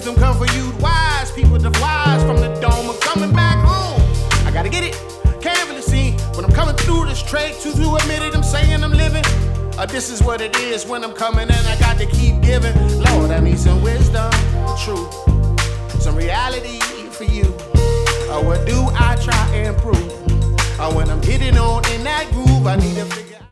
wisdom come for you, wise people, the wise from the dome are coming back home. I gotta get it, can't really see when I'm coming through this trade to admit it, I'm saying I'm living. This is what it is when I'm coming and I got to keep giving. Lord, I need some wisdom, truth, some reality for you. What do I try and prove? When I'm hitting on in that groove, I need to figure out.